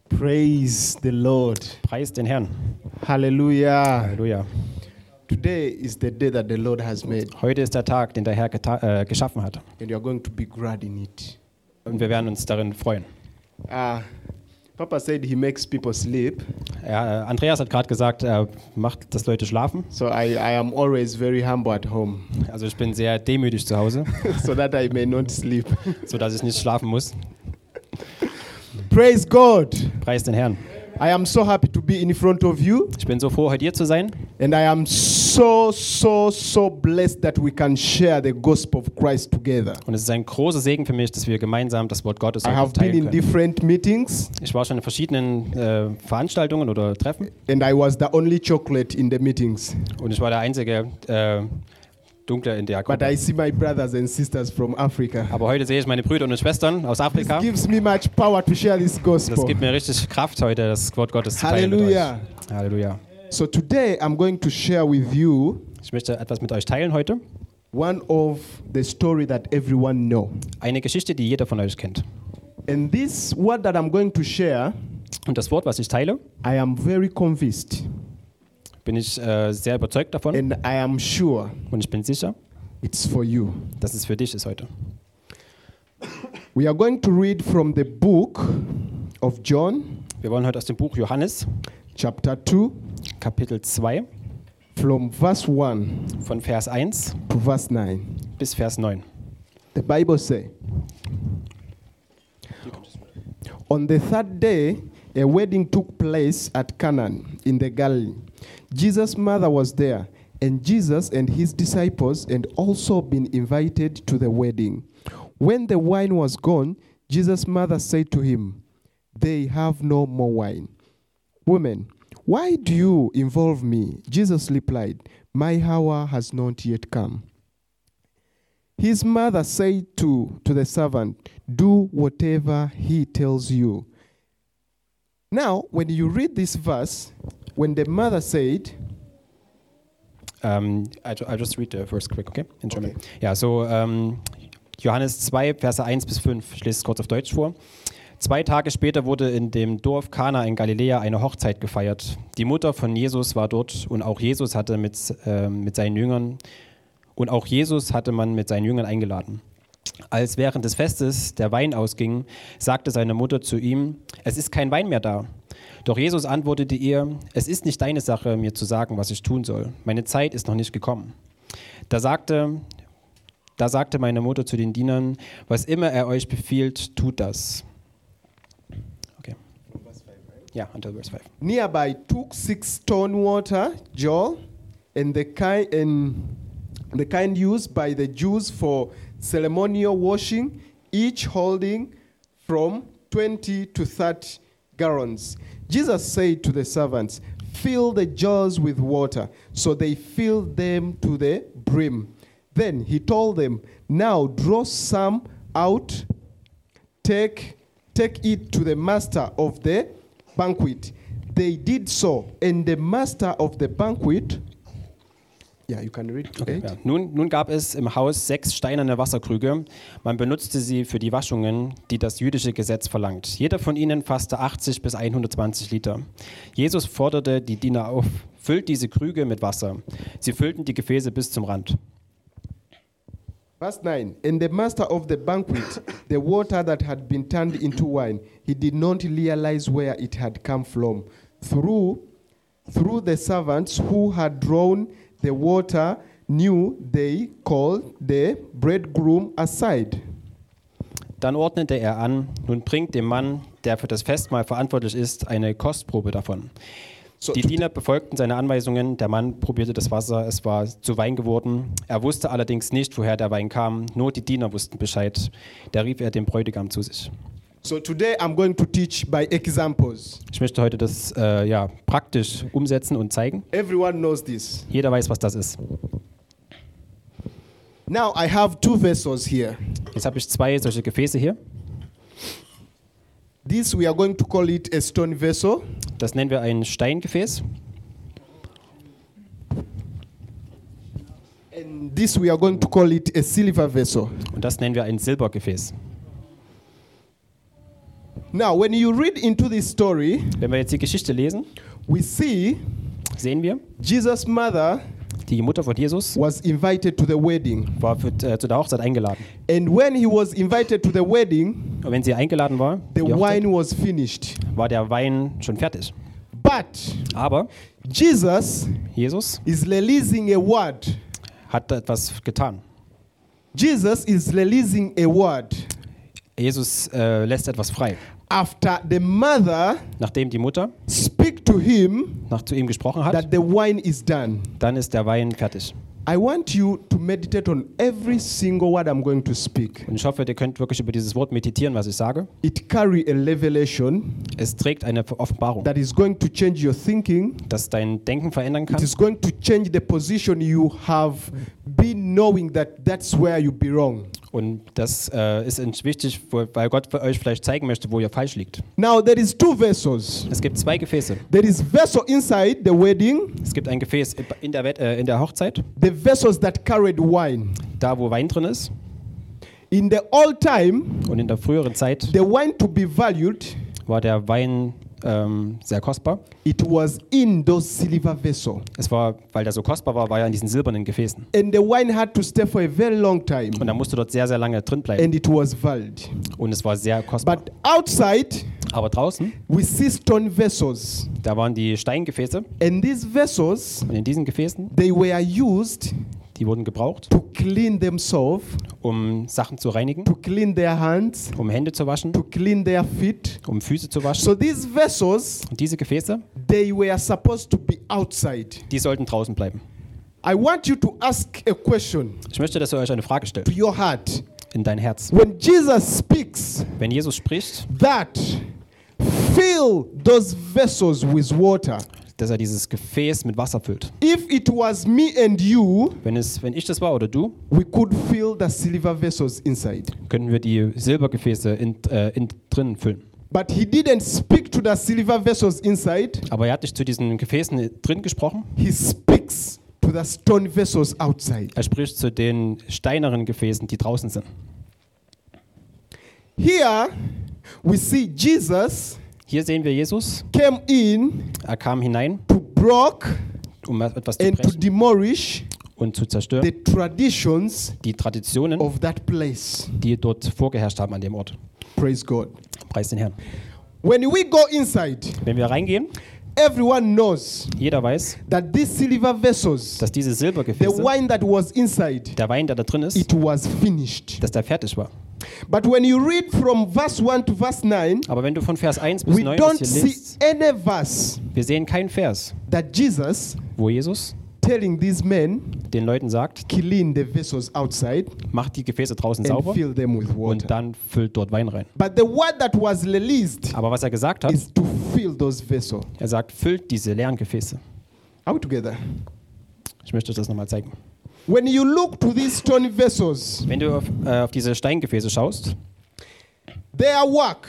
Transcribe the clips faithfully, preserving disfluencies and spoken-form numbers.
Praise the Lord. Preis den Herrn. Hallelujah. Halleluja. Today is the day that the Lord has made, Heute ist der Tag, den der Herr geta- äh, geschaffen hat. and you are going to be glad in it. Und wir werden uns darin freuen. Uh, Papa said he makes people sleep, Ja, äh, Andreas hat gerade gesagt, er macht, dass Leute schlafen. so I, I am always very humble at home, Also ich bin sehr demütig zu Hause, so that I may not sleep. sodass ich nicht schlafen muss. Praise God. Preis den Herrn. I am so happy to be in front of you, Ich bin so froh, heute hier zu sein. and I am so, so, so blessed that we can share the gospel of Christ together. Und es ist ein großer Segen für mich, dass wir gemeinsam das Wort Gottes I heute have been teilen in können. different meetings, Ich war schon in verschiedenen äh, Veranstaltungen oder Treffen and I was the only chocolate in the meetings. und ich war der einzige äh, Dunkle in der But Gruppe. I see my brothers and sisters from Africa. Aber heute sehe ich meine Brüder und Schwestern aus This Afrika. gives me much power to share this Das gospel. gibt mir richtig Kraft heute, das Wort Gottes zu teilen mit Hallelujah. euch. Halleluja. So today I'm going to share with you Ich möchte etwas mit euch teilen heute. one of the story that everyone know. Eine Geschichte, die jeder von euch kennt. And this word that I'm going to share, Und das Wort, was ich teile, I am very convinced bin ich äh, sehr überzeugt davon and I am sure und ich bin sicher, it's for you. dass es für dich ist heute. We are going to read from the book of John, Wir wollen heute aus dem Buch Johannes, chapter two, Kapitel zwei, from verse one von Vers eins to verse nine. bis Vers neun. The Bible says, on the third day, a wedding took place at Cana in the Galilee. Jesus' mother was there, and Jesus and his disciples had also been invited to the wedding. When the wine was gone, Jesus' mother said to him, "They have no more wine." "Woman, why do you involve me?" Jesus replied, "My hour has not yet come." His mother said to, to the servant, "Do whatever he tells you." Now, when you read this verse, when the mother said, Ähm, I, I just read the verse quick, okay? In German. Ja, so ähm, Johannes zwei, Verse eins bis fünf. Ich lese es kurz auf Deutsch vor. Zwei Tage später wurde in dem Dorf Kana in Galiläa eine Hochzeit gefeiert. Die Mutter von Jesus war dort und auch Jesus hatte mit, äh, mit seinen Jüngern und auch Jesus hatte man mit seinen Jüngern eingeladen. Als während des Festes der Wein ausging, sagte seine Mutter zu ihm: "Es ist kein Wein mehr da." Doch Jesus antwortete ihr: "Es ist nicht deine Sache, mir zu sagen, was ich tun soll. Meine Zeit ist noch nicht gekommen." Da sagte, da sagte meine Mutter zu den Dienern: "Was immer er euch befiehlt, tut das." Okay. Ja, until verse five. nearby took six stone water jar and the kind and the kind used by the Jews for ceremonial washing, each holding from twenty to thirty gallons. Jesus said to the servants, "Fill the jars with water." So they filled them to the brim. Then he told them, "Now draw some out, take, take it to the master of the banquet." They did so, and the master of the banquet, yeah, you can read Okay, it. ja. nun, nun gab es im Haus sechs steinerne Wasserkrüge. Man benutzte sie für die Waschungen, die das jüdische Gesetz verlangt. Jeder von ihnen fasste achtzig bis hundertzwanzig Liter. Jesus forderte die Diener auf: "Füllt diese Krüge mit Wasser." Sie füllten die Gefäße bis zum Rand. Verse nine, and the master of the banquet, the water that had been turned into wine, he did not realize where it had come from. Through, through the servants who had drawn the water knew, they called the bridegroom aside. Dann ordnete er an: "Nun bringt dem Mann, der für das Festmahl verantwortlich ist, eine Kostprobe davon." So Die to- Diener befolgten seine Anweisungen. Der Mann probierte das Wasser. Es war zu Wein geworden. Er wusste allerdings nicht, woher der Wein kam. Nur die Diener wussten Bescheid. Da rief er den Bräutigam zu sich. So today I'm going to teach by examples. Ich möchte heute das äh, ja, praktisch umsetzen und zeigen. Everyone knows this. Jeder weiß, was das ist. Now I have two vessels here. Jetzt habe ich zwei solche Gefäße hier. This we are going to call it a stone vessel. Das nennen wir ein Steingefäß. And this we are going to call it a silver vessel. Und das nennen wir ein Silbergefäß. Now, when you read into this story, Wenn wir jetzt die Geschichte lesen, we see sehen wir, Jesus' mother die Mutter von Jesus was invited to the wedding. war für, äh, zu der Hochzeit eingeladen. And when he was invited to the wedding, Und wenn sie eingeladen war, the die Hochzeit, wine was finished. war der Wein schon fertig. But Aber Jesus Jesus is releasing a word. hat etwas getan. Jesus is releasing a word Jesus äh, lässt etwas frei. after the mother Nachdem die Mutter speak to him nach zu ihm gesprochen hat, that the wine is done. dann ist der Wein fertig. I want you to meditate on every single word I'm going to speak. Und ich hoffe, ihr könnt wirklich über dieses Wort meditieren, was ich sage. It carry a revelation Es trägt eine Offenbarung, that is going to change your thinking. das dein Denken verändern It kann. is going to change the position you have been knowing that that's where you belong. Und das äh, ist wichtig, wo- weil Gott für euch vielleicht zeigen möchte, wo ihr falsch liegt. Now there is two vessels. Es gibt zwei Gefäße. There is vessel inside the wedding, Es gibt ein Gefäß in der, Wett- äh, in der Hochzeit, the vessels that carried wine. da wo Wein drin ist. In the old time, Und in der früheren Zeit the wine to be valued, war der Wein ähm, sehr kostbar. it was in those silver vessels. Es war, weil der so kostbar war, war er in diesen silbernen Gefäßen. And the wine had to stay for a very long time. Und da musste dort sehr, sehr lange drin bleiben. And it was valued. Und es war sehr kostbar. But outside, Aber draußen, we see stone vessels. da waren die Steingefäße. And these vessels, Und in diesen Gefäßen, they were used die wurden gebraucht, to clean themselves, um Sachen zu reinigen, to clean their hands, um Hände zu waschen, to clean their feet. um Füße zu waschen. So these vessels, Und diese Gefäße, they were supposed to be outside. die sollten draußen bleiben. I want you to ask a question Ich möchte, dass ihr euch eine Frage stellt, to your heart. in dein Herz. When Jesus speaks, Wenn Jesus spricht, that fill those vessels with water. dass er dieses Gefäß mit Wasser füllt. If it was me and you, Wenn, es, wenn ich das war oder du, we could fill the silver vessels inside. könnten wir die Silbergefäße in, äh, in, drinnen füllen. But he didn't speak to the silver vessels inside. Aber er hat nicht zu diesen Gefäßen drin gesprochen. He speaks to the stone vessels outside. Er spricht zu den steineren Gefäßen, die draußen sind. Here we see Jesus Hier sehen wir Jesus. came in Er kam hinein, to break um etwas zu and to brechen demolish und zu the zerstören. traditions Die Traditionen, of that place. die dort vorgeherrscht haben an dem Ort. Praise God. Preis den Herrn. When we go inside, Wenn wir reingehen, everyone knows jeder weiß, that these silver vessels, dass diese the Silbergefäße, wine that was inside, der Wein, der da drin ist, it was finished. dass der fertig war. But when you read from verse one to verse nine, Aber wenn du von Vers eins bis we neun don't bis hier see liest, any verse wir sehen keinen Vers, that Jesus wo Jesus telling these men, den Leuten sagt, clean the vessels outside macht die Gefäße draußen and sauber fill them with und water. dann füllt dort Wein rein. But the word that was released Aber was er gesagt hat, is to fill those vessels. er sagt, füllt diese leeren Gefäße. Are we together? Ich möchte euch das nochmal zeigen. When you look to these stone vessels, Wenn du auf, äh, auf diese Steingefäße schaust, their work,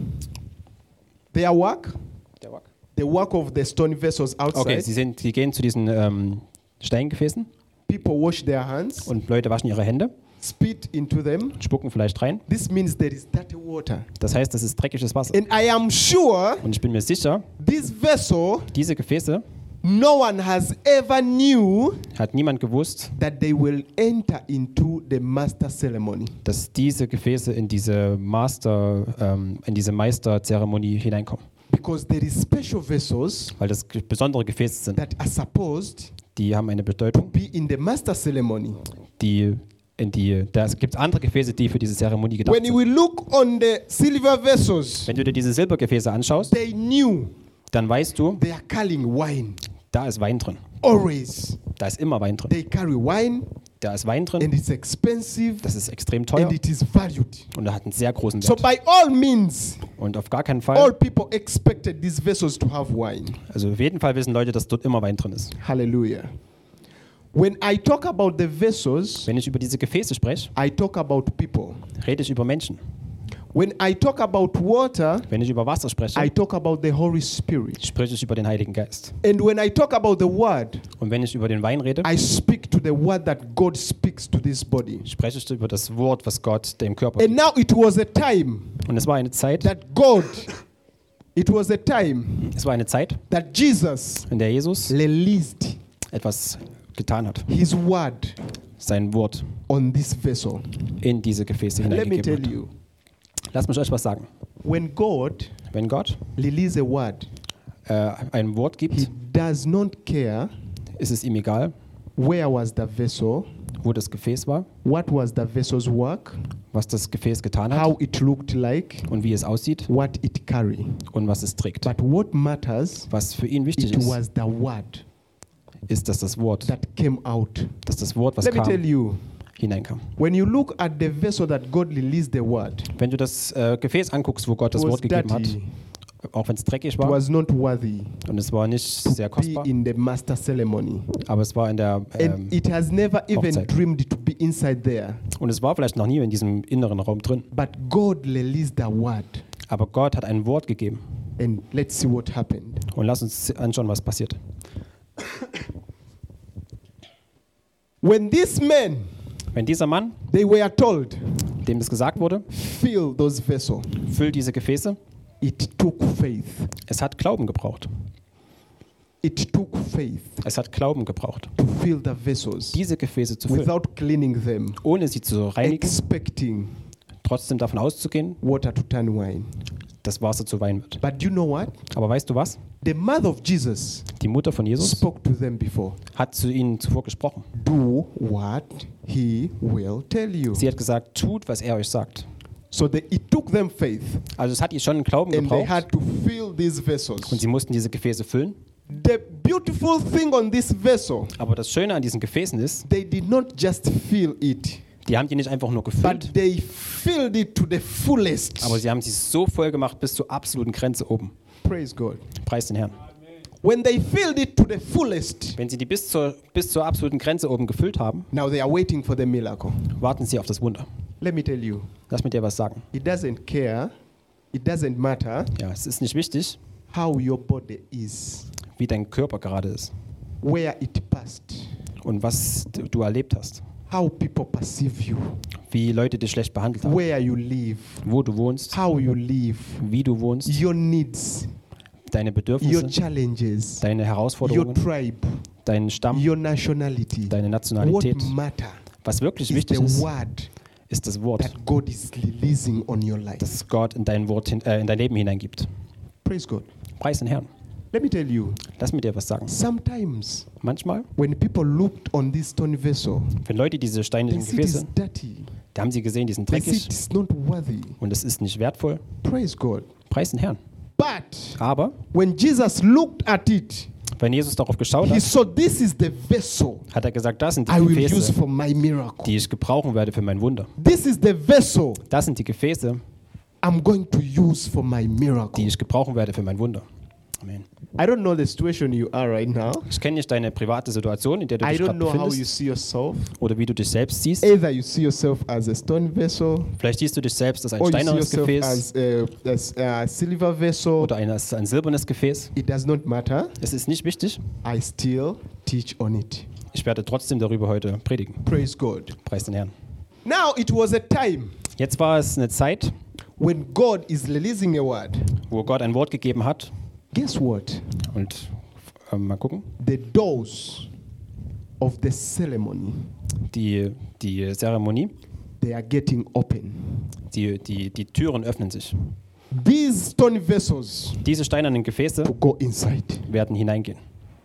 their work, the work of the stone vessels outside, okay, sie, sind, sie gehen zu diesen ähm, Steingefäßen people wash their hands, und Leute waschen ihre Hände, spit into them. spucken vielleicht rein. This means there is dirty water. Das heißt, das ist dreckiges Wasser. And I am sure Und ich bin mir sicher, this vessel, diese Gefäße no one has ever knew hat niemand gewusst, that they will enter into the master ceremony. dass diese Gefäße in diese Master, ähm, in diese Meisterzeremonie hineinkommen. Because there is special vessels Weil das ge- besondere Gefäße sind. that are supposed Die haben eine to Bedeutung, be in the master ceremony. die in die, da gibt es andere Gefäße, die für diese Zeremonie gedacht When sind. we look on the silver vessels, Wenn du dir diese Silbergefäße anschaust, they knew dann weißt du, they are carrying wine. da ist Wein drin. Always. Da ist immer Wein drin. They carry wine Da ist Wein drin, and it's expensive das ist extrem teuer and it is valued. und er hat einen sehr großen So Wert. by all means, Und auf gar keinen all Fall, people expected these vessels to have wine. also auf jeden Fall wissen Leute, dass dort immer Wein drin ist. Hallelujah. When I talk about the vessels, Wenn ich über diese Gefäße spreche, I talk about people. rede ich über Menschen. When I talk about water, Wenn ich über Wasser spreche, I talk about the Holy Spirit. spreche ich über den Heiligen Geist. And when I talk about the word, Und wenn ich über den Wein rede, I speak to the word that God speaks to this body. spreche ich über das Wort, was Gott dem Körper And gibt. now it was a time Und es war eine Zeit, that God, it was a time es war eine Zeit, that Jesus in der Jesus released etwas getan hat. his word Sein Wort on this vessel. in diese Gefäße Let me hineingegeben tell hat. you, Lass mich euch was sagen. when God Wenn Gott releases a word, äh, ein Wort he gibt, does not care ist es ihm egal, where was the vessel, wo das Gefäß war, what was the vessel's work, was das Gefäß getan hat how it looked like, und wie es aussieht what it carried. und was es trägt. But what matters, Was für ihn wichtig it ist, was the word ist, dass das Wort, that came out. dass das Wort, was Let me tell kam, you, hineinkam. when you look at the vessel that God released the word, Wenn du das äh, Gefäß anguckst, wo Gott it das was Wort gegeben hat, dirty. auch wenn es dreckig It war was not worthy und es war nicht sehr to be kostbar, in the master ceremony. aber es war in der ähm, And it has never even Hochzeit. dreamed to be inside there. und es war vielleicht noch nie in diesem inneren Raum drin. But God released the word. Aber Gott hat ein Wort gegeben And let's see what happened. und lass uns anschauen, was passiert. When these men, Wenn dieser Mann, they were told, dem das gesagt wurde, fill those vessels, füll diese Gefäße, it took faith. es hat Glauben gebraucht. It took faith Es hat Glauben gebraucht, to fill the vessels diese Gefäße zu füllen, without cleaning them, ohne sie zu reinigen, expecting trotzdem davon auszugehen, water to turn wine. dass Wasser zu Wein wird. But you know what? Aber weißt du was? The mother of Jesus Die Mutter von Jesus spoke to them before. hat zu ihnen zuvor gesprochen. Do what he will tell you. Sie hat gesagt, tut, was er euch sagt. So they, it took them faith, Also es hat ihr schon Glauben and they gebraucht had to fill these und vessels. sie mussten diese Gefäße füllen. The beautiful thing on this vessel, Aber das Schöne an diesen Gefäßen ist, they did not just fill it, die haben die nicht einfach nur gefüllt, but they filled it to the fullest. aber sie haben sie so voll gemacht bis zur absoluten Grenze oben. Praise God. Preis den Herrn. When they filled it to the fullest, Wenn sie die bis zur, bis zur absoluten Grenze oben gefüllt haben, now they are waiting for the miracle. warten sie auf das Wunder. Let me tell you, Lass mir dir was sagen. it doesn't care, it doesn't matter Ja, es ist nicht wichtig, how your body is, wie dein Körper gerade ist where it passed, und was du du erlebt hast, how people perceive you, wie Leute dich schlecht behandelt haben, where you live, wo du wohnst, how you live, wie du wohnst, your needs, deine your Bedürfnisse, challenges, deine your Herausforderungen, tribe, deinen Stamm, your nationality. deine What Nationalität. matter Was wirklich is wichtig the ist, word ist das Wort, that God is releasing on your life. das Gott in dein, Wort hin, äh, in dein Leben hineingibt. Praise God. Preis den Herrn. Let me tell you, Lass mir dir was sagen. sometimes Manchmal, when people looked on this stone vessel, wenn Leute diese they steinigen see it is Gefäße, dirty. da haben sie gesehen, die sind They see dreckig it is not worthy. und es ist nicht wertvoll. Praise God. Preis den Herrn. But Aber when Jesus looked at it, wenn Jesus darauf geschaut he hat, saw this is the vessel hat er gesagt, das sind I die will use Gefäße, for my miracle. die ich gebrauchen werde für mein Wunder. This is the vessel Das sind die Gefäße, I'm going to use for my die miracle. ich gebrauchen werde für mein Wunder. Amen. I don't know the situation you are right now. Ich kenne nicht deine private Situation, in der du I dich don't gerade know how you befindest see yourself. oder wie du dich selbst siehst. Either you see yourself as a stone vessel, Vielleicht siehst du dich selbst als ein or you see steinernes yourself Gefäß as a, as a silver vessel. oder ein, als ein silbernes Gefäß. It does not matter. Es ist nicht wichtig. I still teach on it. Ich werde trotzdem darüber heute predigen. Praise God. Preis den Herrn. Now it was a time Jetzt war es eine Zeit, when God is releasing a word. wo Gott ein Wort gegeben hat. Guess what? Und äh, mal gucken. The doors of the ceremony, Die, die Zeremonie, they are getting open. die, die, die Türen öffnen sich. These stone vessels Diese steinernen Gefäße to go inside. werden hineingehen.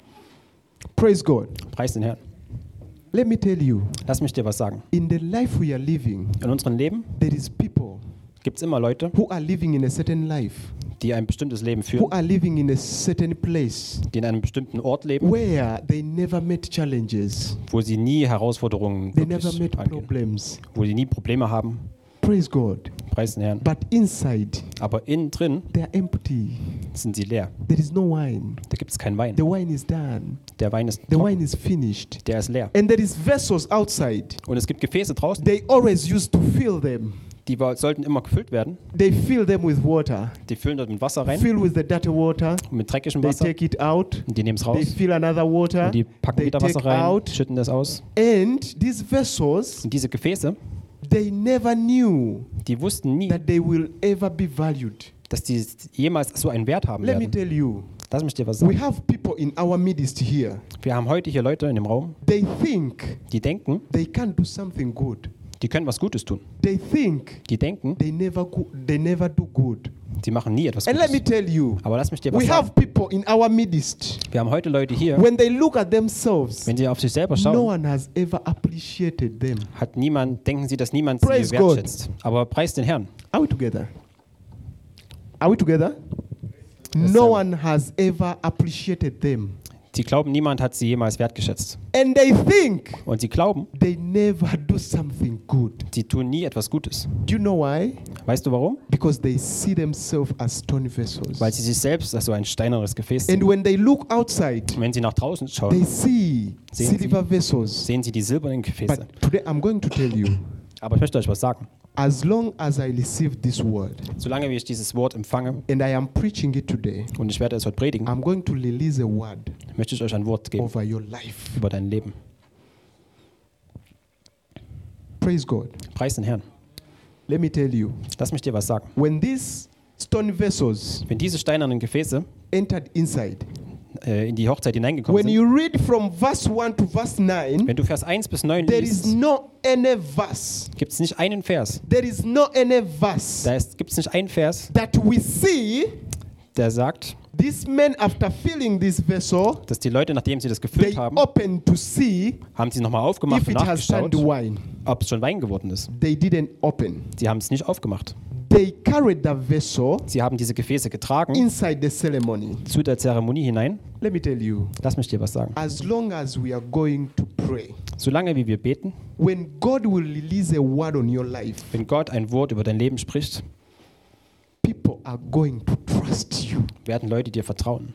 Praise God. Preis den Herrn. Let me tell you, Lass mich dir was sagen. in the life we are living, In unserem Leben there is people gibt es immer Leute, who are living in a certain life, die ein bestimmtes Leben who führen, are living in a certain place die in einem bestimmten Ort leben, where they never met challenges, wo sie nie Herausforderungen they never wirklich met angehen, problems. wo sie nie Probleme haben. Praise God. Preis den Herrn. But inside, Aber innen drin they are empty. sind sie leer. There is no wine. Da gibt es keinen Wein. The wine is done. Der Wein ist The trocken. wine is finished. Der ist leer. And there is vessels outside. Und es gibt Gefäße draußen, They always used to fill them. die war, sollten immer gefüllt werden. They fill them with water. Die füllen dort mit Wasser rein, Fill with the dirty water. mit dreckigem They Wasser. take it out. Und die nehmen es They raus. fill another water. Und die packen They wieder Wasser take rein, out. schütten das aus. And these vessels, Und diese Gefäße, they never knew die wussten nie, that they will ever be valued. dass die jemals so einen Wert haben Let me werden. tell you, Lass mich dir was we sagen. have people in our midst here. Wir haben heute hier Leute in dem Raum, They think die denken, they can do something good. die können was Gutes tun. They think Die denken, they never go, they never do good. die machen nie etwas And let me Gutes. tell you, Aber lass mich dir was we sagen. have people in our midst. Wir haben heute Leute hier, When they look at themselves, wenn sie auf sich selber no schauen, one has ever appreciated them. hat niemand, denken sie, dass niemand Praise sie God. wertschätzt. Aber preis den Herrn. Are we together? Are we together? Yes, No sir. one has ever appreciated them. Sie glauben, niemand hat sie jemals wertgeschätzt. And they think Und sie glauben, they never do something good. sie tun nie etwas Gutes. Do you know why? Weißt du warum? Because they see themselves as stone vessels. Weil sie sich selbst als so ein steinernes Gefäß And sehen. when they look outside, Und wenn sie nach draußen they schauen, see Sehen silver vessels. sehen sie die silbernen Gefäße. But today I'm going to tell you, Aber ich möchte euch was sagen. as long as I receive this word Solange wie ich dieses Wort empfange and I am preaching it today, und ich werde es heute predigen, I'm going to release a word möchte ich euch ein Wort geben over your life. über dein Leben. Praise God. Preis den Herrn. Let me tell you, Lass mich dir was sagen. when these stone vessels Wenn diese steinernen Gefäße entered inside, äh, in die Hochzeit hineingekommen when sind, you read from verse one to verse nine, wenn du Vers eins bis neun there is liest, no any verse, gibt es nicht einen Vers. there is no any verse Da gibt es nicht einen Vers, that we see der sagt, these men after filling this vessel, dass die Leute, nachdem sie das they gefüllt haben, open to see haben sie nochmal aufgemacht if und it has turned nachgeschaut, wine. ob es schon Wein geworden ist. They didn't open. Sie haben es nicht aufgemacht. They carried the vessel Sie haben diese Gefäße getragen inside the ceremony. zu der Zeremonie hinein. Let me tell you, Lass mich dir was sagen. as long as we are going to pray, Solange wie wir beten, when God will release a word on your life, wenn Gott ein Wort über dein Leben spricht, people are going to trust you werden Leute dir vertrauen,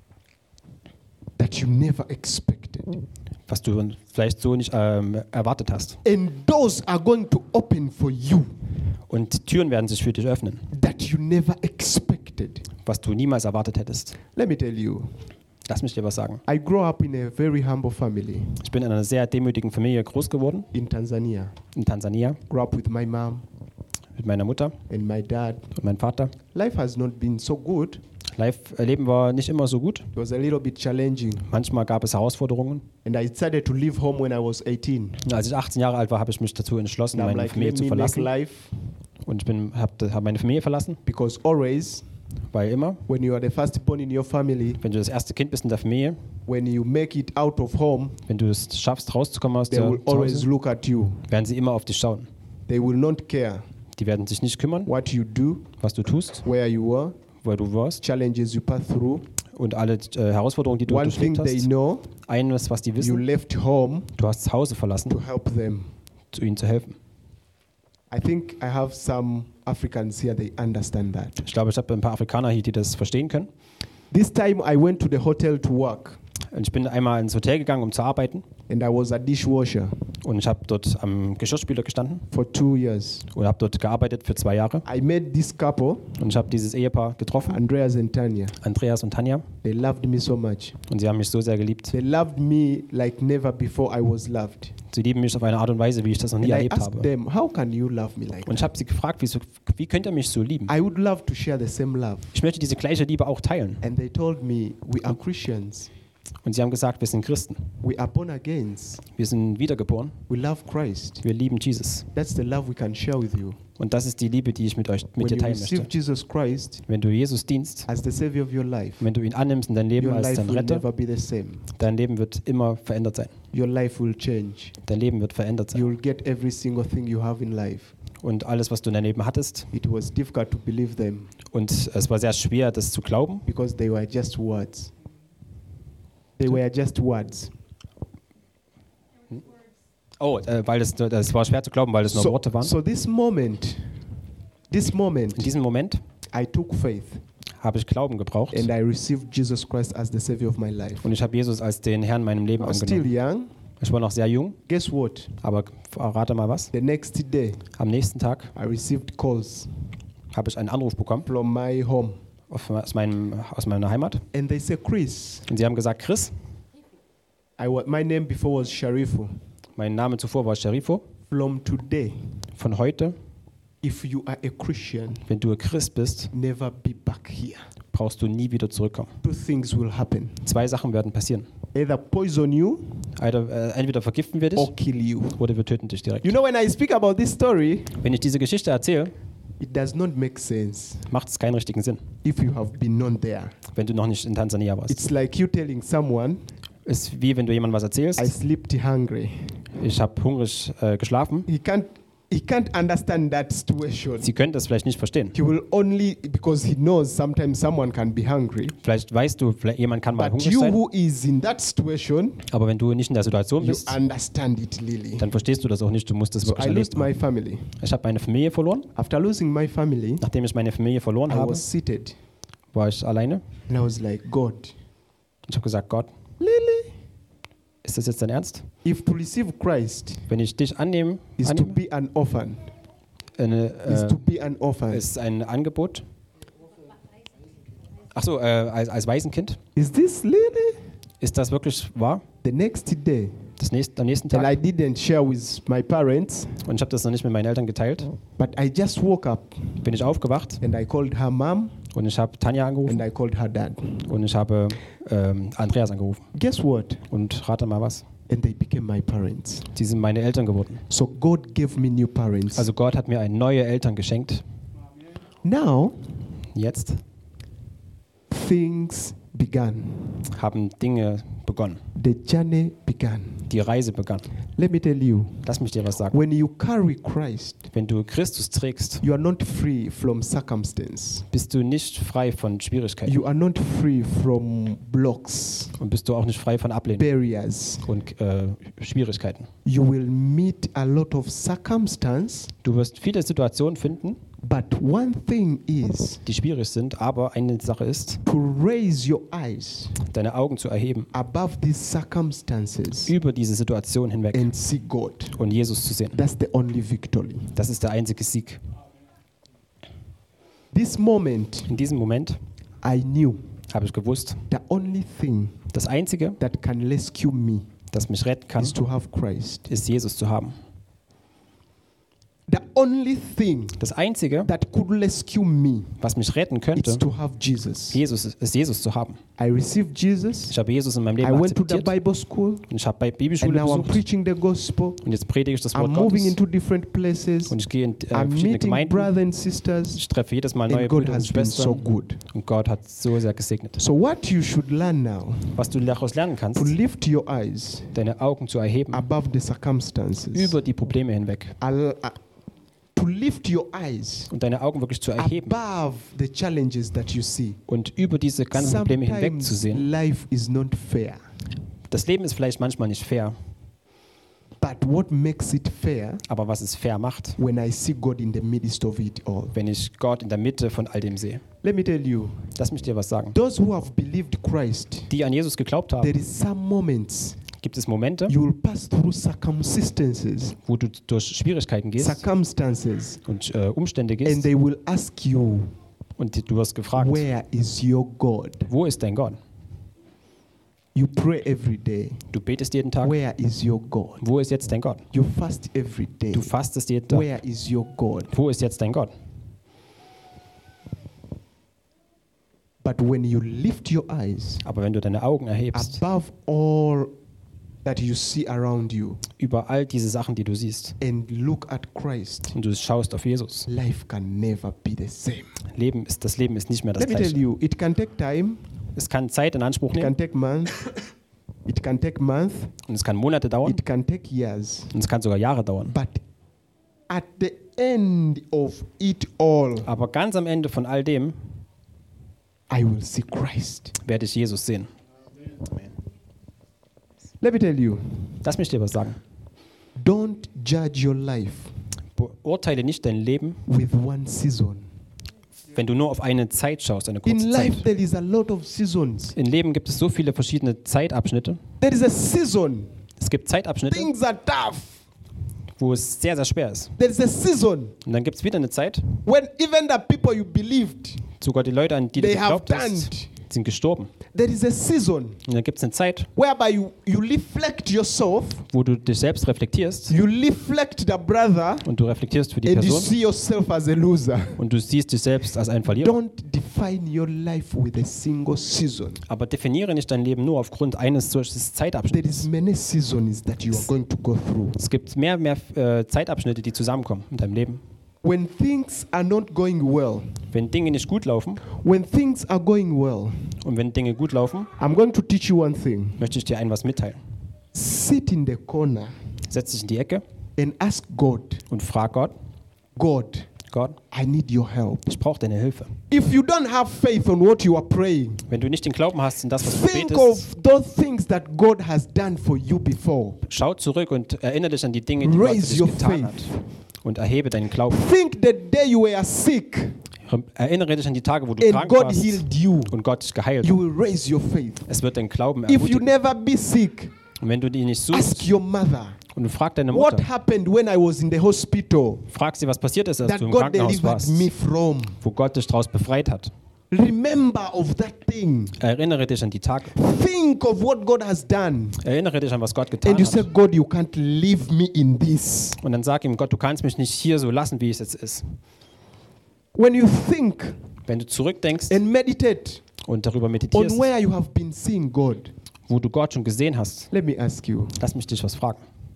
that you never expected. was du vielleicht so nicht ähm, erwartet hast. And doors are going to open for you Und Türen werden sich für dich öffnen, that you never expected. was du niemals erwartet hättest. Let me tell you, Lass mich dir was sagen. I grew up in a very humble family Ich bin in einer sehr demütigen Familie groß geworden, in Tanzania. in Tansania, Grew up with my mom mit meiner Mutter and my dad. und meinem Vater. Life has not been so good. Live-Leben war nicht immer so gut. It was a little bit challenging. Manchmal gab es Herausforderungen. And I decided to leave home when I was eighteen. Und als ich achtzehn Jahre alt war, habe ich mich dazu entschlossen, And I'm meine like, Familie let zu me make verlassen. life. Und ich habe hab meine Familie verlassen, Because always, weil immer, when you are the firstborn in your family, wenn du das erste Kind bist in der Familie, when you make it out of home, wenn du es schaffst, rauszukommen aus they der will always Zuhause, look at you. werden sie immer auf dich schauen. They will not care Die werden sich nicht kümmern, what you do, was du tust, where you were, wo du warst challenges you pass through. und alle äh, Herausforderungen, die du One thing durchlebt they hast. know, Eines, was die you wissen, left home du hast das Hause verlassen, to help them. zu ihnen zu helfen. I think I have some Africans here, they understand that. Ich glaube, ich habe ein paar Afrikaner hier, die das verstehen können. This time I went to the hotel to work Und ich bin einmal ins Hotel gegangen, um zu arbeiten. and I was a dishwasher Und ich habe dort am Geschirrspüler gestanden for two years. und habe dort gearbeitet für zwei Jahre. I met this couple, Und ich habe dieses Ehepaar getroffen, Andreas and Tanya. Andreas und Tanja. They loved me so much. Und sie haben mich so sehr geliebt. They loved me like never before I was loved. Sie lieben mich auf eine Art und Weise, wie ich das noch nie And I erlebt asked habe. them, how can you love me like Und ich that? habe sie gefragt, wie, so, wie könnt ihr mich so lieben? I would love to share the same love. Ich möchte diese gleiche Liebe auch teilen. And they told me, we are Christians. Und sie haben gesagt, wir sind Christen. We are born again. Wir sind wiedergeboren. We love Christ. Wir lieben Jesus. That's the love we can share with you. Und das ist die Liebe, die ich mit euch When mit dir you teilen receive möchte. Jesus Christ Wenn du Jesus dienst, as the Savior of your life, wenn du ihn annimmst in dein Leben your als life dein will Retter, never be the same. dein Leben wird immer verändert sein. Your life will change. Dein Leben wird verändert You sein. will get every single thing you have in life. Und alles, was du in deinem Leben hattest. It was difficult to believe them Und es war sehr schwer, das zu glauben. because they were just words. They were just words. Oh, äh, weil das, das war schwer zu glauben, weil das nur So, Worte waren. so this moment, this In moment, diesem Moment I took faith habe ich Glauben gebraucht. and I received Jesus Christ as the Savior of my life. Und ich habe Jesus als den Herrn in meinem Leben I was still angenommen. young. Ich war noch sehr jung, Guess what? aber rate mal was. The next day, Am nächsten Tag I received calls habe ich einen Anruf bekommen from my home. auf- aus, meinem, aus meiner Heimat. And they say, Chris, Und sie haben gesagt, Chris, I wa- my name before was Sharifu. mein Name zuvor war Sherifo. From today, Von heute, if you are a Christian, wenn du Christ bist, never be back here. brauchst du nie wieder zurückkommen. Two things will happen. Zwei Sachen werden passieren. Either poison you Either, äh, entweder vergiften wir dich or kill you. oder wir töten dich direkt. You know, when I speak about this story, Wenn ich diese Geschichte erzähle, it does not make sense macht es keinen richtigen Sinn, if you have been on there. wenn du noch nicht in Tansania warst. It's like you telling someone, Ist wie wenn du jemandem was I erzählst, slept hungry. ich habe hungrig äh, geschlafen. He can't, he can't understand that situation. Sie können das vielleicht nicht verstehen. He will only, because he knows sometimes someone can be hungry. Vielleicht weißt du, vielleicht jemand kann mal But hungrig you sein, who is in that situation, aber wenn du nicht in der Situation you bist, understand it, Lily. dann verstehst du das auch nicht. Du musst es So wirklich I erlebt lost my haben. family. Ich habe meine Familie verloren. After losing my family, Nachdem ich meine Familie verloren I habe, was seated. war ich alleine. And I was like, God, Ich habe gesagt, Gott, Lily, ist das jetzt dein Ernst? if to receive Christ Wenn ich dich annehme, is to annehme be an orphan, eine, is äh, to be an orphan, ist ein Angebot. Ach so, äh, als, als Waisenkind. is this Lily? Ist das wirklich wahr? The next day, Das nächste, am nächsten and I Tag. didn't share with my parents, Und ich habe das noch nicht mit meinen Eltern geteilt. but I just woke up Bin ich aufgewacht and I called her mom und ich habe Tanja angerufen and I called her dad. und ich habe ähm, Andreas angerufen. Guess what? Und rate mal was. And they became my parents. Sie sind meine Eltern geworden. So God gave me new parents. Also Gott hat mir ein neue Eltern geschenkt. Now Jetzt things began. haben Dinge begonnen. The journey began. Die Reise begann. Let me tell you, Lass mich dir was sagen. when you carry Christ, Wenn du Christus trägst, you are not free from circumstance. bist du nicht frei von Schwierigkeiten. You are not free from blocks, Und bist du auch nicht frei von Ablehnung barriers. und äh, Schwierigkeiten. You will meet a lot of circumstance, Du wirst viele Situationen finden, but one thing is die schwierig sind, aber eine Sache ist, to raise your eyes deine Augen zu erheben, above these circumstances über diese Situation hinweg and see God. und Jesus zu sehen. That's the only victory. Das ist der einzige Sieg. This moment, In diesem Moment I knew habe ich gewusst, the only thing das Einzige, that can rescue me das mich retten kann, is to have Christ. ist Jesus zu haben. The only thing Das Einzige, that could rescue me was mich retten is könnte, to have Jesus. Jesus, ist Jesus zu haben. I received Jesus. Ich habe Jesus in meinem I Leben went to the akzeptiert Bible school, und ich habe bei and Bibelschule now I'm besucht preaching the gospel. und jetzt predige ich das Wort I'm moving Gottes into different places. und ich gehe in äh, I'm verschiedene meeting Gemeinden. brothers and sisters, Ich treffe jedes Mal neue and God Brüder und has been so Schwestern good. und Gott hat so sehr gesegnet. So what you should learn now, Was du daraus lernen kannst, to lift your eyes deine Augen zu erheben above the circumstances, über die Probleme hinweg I'll- uh, to lift your eyes und deine Augen wirklich zu erheben above the challenges that you see. und über diese ganzen Probleme hinweg zu Sometimes sehen. life is not fair, Das Leben ist vielleicht manchmal nicht fair, but what makes it fair aber was es fair macht, when I see God in the midst of it all. wenn ich Gott in der Mitte von all dem sehe. Let me tell you, Lass mich dir was sagen. those who have believed Christ, Die an Jesus geglaubt there haben, is some moments gibt es Momente, you will pass through circumstances, wo du durch Schwierigkeiten gehst circumstances, und äh, Umstände and gehst they will ask you, und du wirst gefragt, where is your God? wo ist dein Gott? You pray every day. Du betest jeden Tag, Where is your God? wo ist jetzt dein Gott? You fast every day. Du fastest jeden Tag, Where is your God? wo ist jetzt dein Gott? But when you lift your eyes Aber wenn du deine Augen erhebst above all that you see around you über all diese Sachen, die du siehst, and look at Christ, und du schaust auf Jesus, life can never be the same. Leben ist, das Leben ist nicht mehr das Let me tell gleiche. you, it can take time, Es kann Zeit in Anspruch it can nehmen take months, it can take months, und es kann Monate dauern it can take years. und es kann sogar Jahre dauern. But at the end of it all, Aber ganz am Ende von all dem I will see Christ. werde ich Jesus sehen. Let me tell you, Lass mich dir was sagen. don't judge your life Beurteile nicht dein Leben, with one season. wenn du nur auf eine Zeit schaust, eine In kurze life, Zeit. there is a lot of seasons. Im Leben gibt es so viele verschiedene Zeitabschnitte. There is a season Es gibt Zeitabschnitte, Things are tough. wo es sehr, sehr schwer ist. There is a season Und dann gibt es wieder eine Zeit, when even the people you believed, sogar die Leute, an die du they have geglaubt hast, turned. sind gestorben. There is a season Und dann gibt es eine Zeit, whereby you, you reflect yourself, wo du dich selbst reflektierst you reflect the brother, und du reflektierst für die and you Person see yourself as a loser. und du siehst dich selbst als einen Verlierer. Don't define your life with a single season. Aber definiere nicht dein Leben nur aufgrund eines solchen There Zeitabschnitts. is many seasons that you are going to go through. Es gibt mehr und mehr äh, Zeitabschnitte, die zusammenkommen in deinem Leben. When things are not going well, Wenn Dinge nicht gut laufen when things are going well, und wenn Dinge gut laufen, I'm going to teach you one thing. möchte ich dir ein was mitteilen. Sit in the corner Setz dich in die Ecke and ask God, und frag Gott, God, Gott, I need your help. ich brauche deine Hilfe. If you don't have faith on what you are praying, Wenn du nicht den Glauben hast in das, was du think betest, of those things that God has done for you before. schau zurück und erinnere dich an die Dinge, die Gott für Raise dich your getan faith. hat. Und erhebe deinen Glauben. Think the day you were sick Erinnere dich an die Tage, wo du and krank God warst healed you. und Gott dich geheilt You hat. will raise your faith. Es wird deinen Glauben If you ermutigen. never be sick, Und wenn du die nicht ask suchst your mother, und du fragst deine Mutter, what happened when I was in the hospital fragst sie, was passiert ist, als that du im God Krankenhaus delivered warst, me from? wo Gott dich daraus befreit hat. Remember of that thing. Erinnere dich an die Tage. Think of what God has done. Erinnere dich an, was Gott getan And you say, hat. God, you can't leave me in this. Und dann sag ihm, Gott, du kannst mich nicht hier so lassen, wie es jetzt ist. When you think Wenn du zurückdenkst and meditate und darüber on meditierst, where you have been seeing God, wo du Gott schon gesehen hast, let me ask you, lass mich dich was fragen.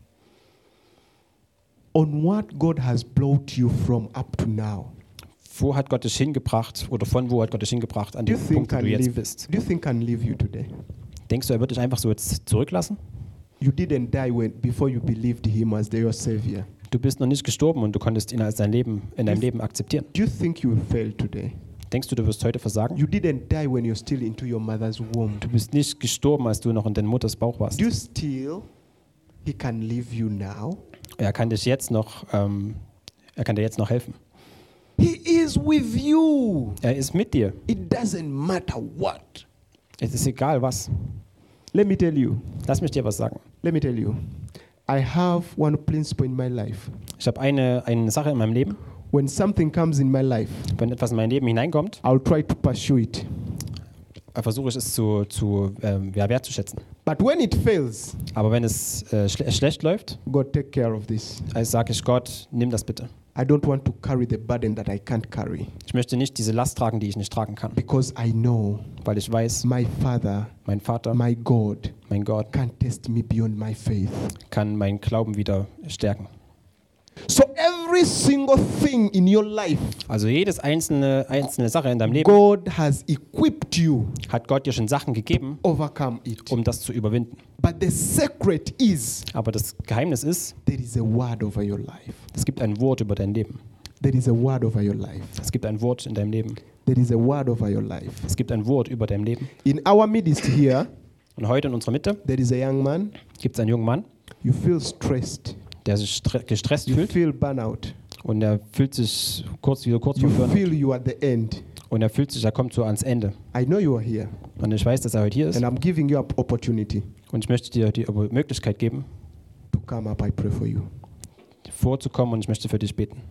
on what God has brought you from up to now, Wo hat Gott dich hingebracht oder von wo hat Gott dich hingebracht an do dem you think Punkt, wo can du jetzt leave, bist? do you think can leave you today? Denkst du, er wird dich einfach so jetzt zurücklassen? You didn't die when, before you believed him as the, your savior. Du bist noch nicht gestorben und du konntest ihn als dein Leben in deinem Leben akzeptieren. Do you think you will fail today? Denkst du, du wirst heute versagen? You didn't die when you're still into your mother's womb. Du bist nicht gestorben, als du noch in deiner Mutters Bauch warst. Do you still, he can leave you now? Er kann dich jetzt noch, ähm, er kann dir jetzt noch helfen. He is with you. Er ist mit dir. It doesn't matter what. Es ist egal was. Let me tell you. Lass mich dir was sagen. Let me tell you. I have one principle in my life. Ich habe eine, eine Sache in meinem Leben. When something comes in my life, Wenn etwas in mein Leben hineinkommt, I'll try to pursue it. äh, versuche ich es zu, zu ähm, ja, wertzuschätzen. But when it fails, Aber wenn es äh, schle schlecht läuft, God, take care of this. also sage ich Gott, nimm das bitte. I don't want to carry the burden that I can't carry Ich möchte nicht diese Last tragen, die ich nicht tragen kann. because I know Weil ich weiß, my Father, mein Vater, my God, mein Gott, can test me beyond my faith. kann meinen Glauben wieder stärken. So every single thing in your life, Also jedes einzelne, einzelne Sache in deinem Leben God has equipped you hat Gott dir schon Sachen gegeben, overcome it. um das zu überwinden. But the secret is Aber das Geheimnis ist, there is a word over your life. es gibt ein Wort über dein Leben. There is a word over your life. Es gibt ein Wort in deinem Leben. There is a word over your life. Es gibt ein Wort über dein Leben. In our midst here, Und heute in unserer Mitte there is a young man. gibt es einen jungen Mann, You feel stressed. der sich stre- gestresst You fühlt feel burnout. und er fühlt sich kurz wieder kurz You vor Burnout. feel you are at the end. Und er fühlt sich, er kommt so ans Ende. I know you are here, Und ich weiß, dass er heute hier ist. and I'm giving you an opportunity Und ich möchte dir die Möglichkeit geben, to come up. I pray for you. vorzukommen und ich möchte für dich beten.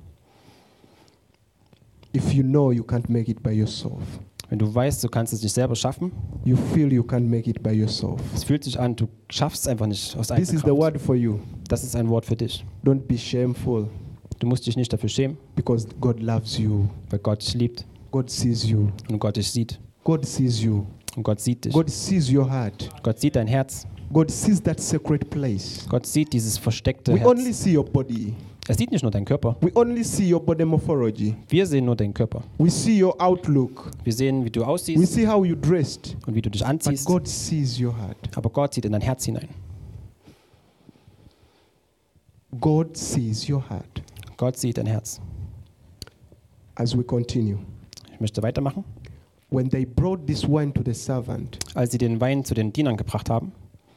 If you know you can't make it by yourself, Wenn du weißt, du kannst es nicht selber schaffen, you feel you can't make it by yourself, es fühlt sich an, du schaffst es einfach nicht aus this eigener is the Kraft. word for you. Das ist ein Wort für dich. Don't be shameful Du musst dich nicht dafür schämen, because God loves you. weil Gott dich liebt God sees you. und Gott dich sieht. God sees you. Und Gott sieht dich. God sees your heart. Gott sieht dein Herz. God sees that sacred place. Gott sieht dieses versteckte We only Herz. see your body. Er sieht nicht nur deinen Körper. We only see your body morphology. Wir sehen nur deinen Körper. We see your outlook. Wir sehen, wie du We aussiehst see how you dressed. und wie du dich But anziehst. God sees your heart. Aber Gott sieht in dein Herz hinein. God sees your heart. Gott sieht dein Herz. As we continue, Ich möchte weitermachen. when they brought this wine to the servant, Als sie den Wein zu den Dienern gebracht haben,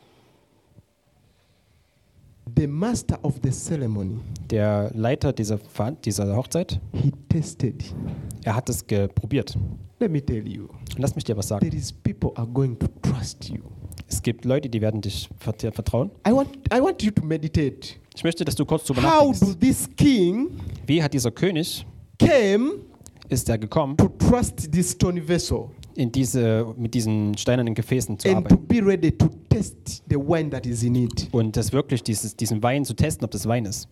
the master of the ceremony, der Leiter dieser, Ver- dieser Hochzeit, he tasted. er hat es probiert. Let me tell you, Lass mich dir was sagen. there is people are going to trust you. Es gibt Leute, die werden dich vert- vertrauen. I want, I want you to meditate. Ich möchte, dass du kurz drüber How nachdenkst. do this king Wie hat dieser König, came ist er gekommen, to trust this stone vessel in diese, mit diesen steinernen Gefäßen zu and to arbeiten be ready to test the wine that is in it? und das wirklich dieses, diesen Wein zu testen, ob das Wein ist.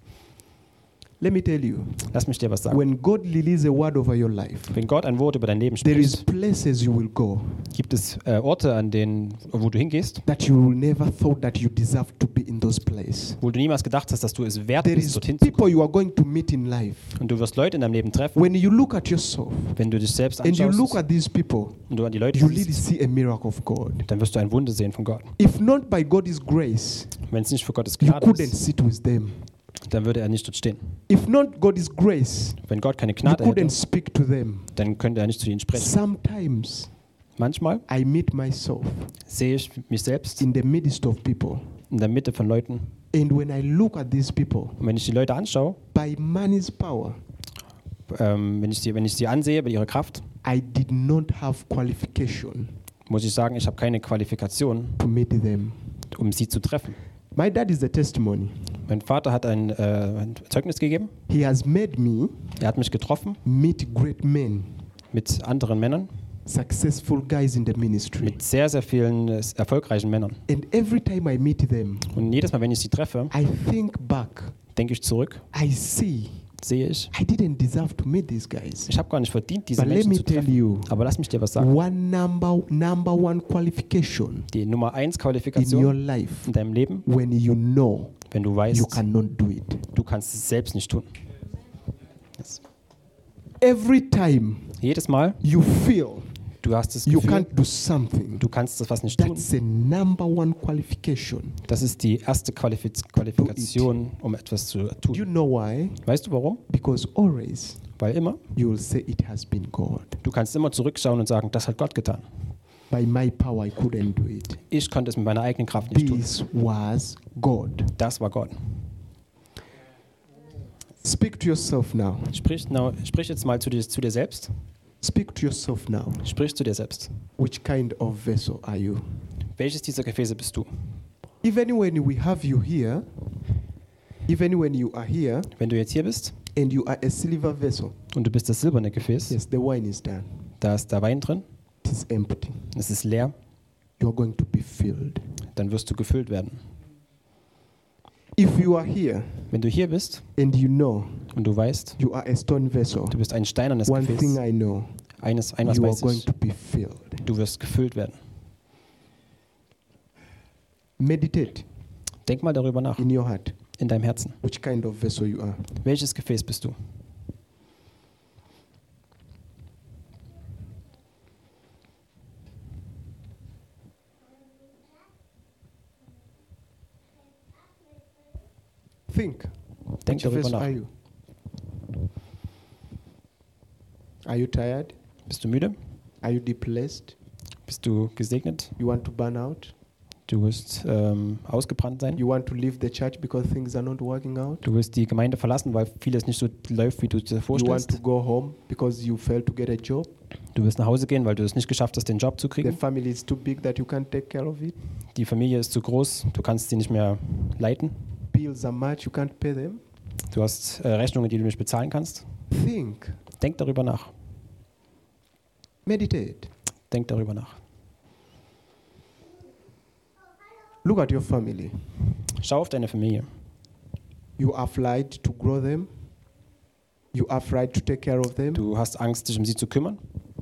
Let me tell you, Lass mich dir was sagen. when God releases a word over your life, Wenn Gott ein Wort über dein Leben there is spricht, places you will go gibt es äh, Orte, an denen, wo du hingehst, that you will never thought that you deserve to be in those places. wo du niemals gedacht hast, dass du es wert There bist, is dorthin zu kommen. people you are going to meet in life. Und du wirst Leute in deinem Leben treffen, When you look at yourself wenn du dich selbst and you look anschaust at these people, und du an die Leute you really siehst, see a miracle of God. dann wirst du ein Wunder sehen von Gott. If not by God's grace, Wenn es nicht für Gottes you Gnade couldn't ist, sit with them. dann würde er nicht dort stehen. If not God's grace, Wenn Gott keine you Gnade couldn't hätte, speak to them. dann könnte er nicht zu ihnen sprechen. Sometimes Manchmal I meet myself sehe ich mich selbst in the midst of people. in der Mitte von Leuten. And when I look at these people, Und wenn ich die Leute anschaue, by money's power, ähm, wenn, ich sie, wenn ich sie ansehe bei ihrer Kraft, I did not have qualification muss ich sagen, ich habe keine Qualifikation, to meet them. um sie zu treffen. My dad is the testimony. Mein Vater hat ein, äh, ein Zeugnis gegeben. He has made me Er hat mich getroffen meet great men, mit anderen Männern, successful guys in the ministry. mit sehr, sehr vielen äh, erfolgreichen Männern. And every time I meet them, Und jedes Mal, wenn ich sie treffe, I think back. denke ich zurück, I see sehe ich, I didn't deserve to meet these guys. ich habe gar nicht verdient, diese But let Menschen me zu tell treffen. you, Aber lass mich dir was sagen. one number number one qualification Die Nummer eins in your Qualifikation life, in deinem Leben, when you know wenn du you weißt, cannot do it. du kannst es selbst nicht tun. Yes. Every time Jedes Mal, you feel du hast das you Gefühl, can't do something, du kannst das was nicht tun. that's the number one qualification. Das ist die erste Qualifiz Qualifikation, um etwas zu Do you tun. know why? Weißt du warum? Because always Weil immer, you will say it has been God. du kannst immer zurückschauen und sagen, das hat Gott getan. By my power, I couldn't do it. Ich konnte es mit meiner eigenen Kraft nicht tun. This was God. Das war Gott. Speak to yourself now. Sprich, now, sprich jetzt mal zu dir, zu dir selbst. Speak to yourself now. Sprich zu dir selbst. Which kind of vessel are you? Welches dieser Gefäße bist du? Even when we have you here, even when you are here Wenn du jetzt hier bist and you are a silver vessel, und du bist das silberne Gefäß, yes, the wine is done. da ist der Wein drin, It is empty. es ist leer, You are going to be filled. dann wirst du gefüllt werden. If you are here Wenn du hier bist and you know und du weißt, you are a stone vessel, du bist ein steinernes one thing Gefäß, I know, eines, eines you are weiß going ich, to be filled. du wirst gefüllt werden. Meditate Denk mal darüber nach, in your heart in deinem Herzen. which kind of vessel you are. Welches Gefäß bist du? Think. Denk Which darüber vessel nach. are you? Are you tired? Bist du müde? Are you depressed? Bist du gesegnet? You want to burn out? Du wirst ähm, ausgebrannt sein? You want to leave the church because things are not working out? Du wirst die Gemeinde verlassen, weil vieles nicht so läuft, wie du dir You want to vorstellst? go home because you failed to get a job? Du wirst nach Hause gehen, weil du es nicht geschafft hast, den Job zu The kriegen? family is too big that you can't take care of it? Die Familie ist zu groß, du kannst sie nicht mehr leiten? Bills are much, you can't pay them? Du hast äh, Rechnungen, die du nicht bezahlen kannst? Think. Denk darüber nach. Meditate. Denk darüber nach. Look at your family. Schau auf deine Familie. You are afraid to grow them. You are afraid to take care of them. Du hast Angst, dich um sie zu kümmern.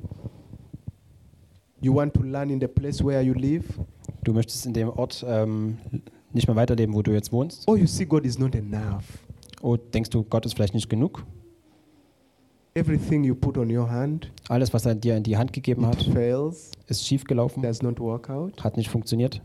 You want to learn in the place where you live. Du möchtest in dem Ort ähm, nicht mehr weiterleben, wo du jetzt wohnst. Or you see God is not enough. Oh, denkst du, Gott ist vielleicht nicht genug? Everything you put on your hand, Alles, was er dir in die Hand gegeben it hat, fails, ist schief gelaufen, does not work out. hat nicht funktioniert.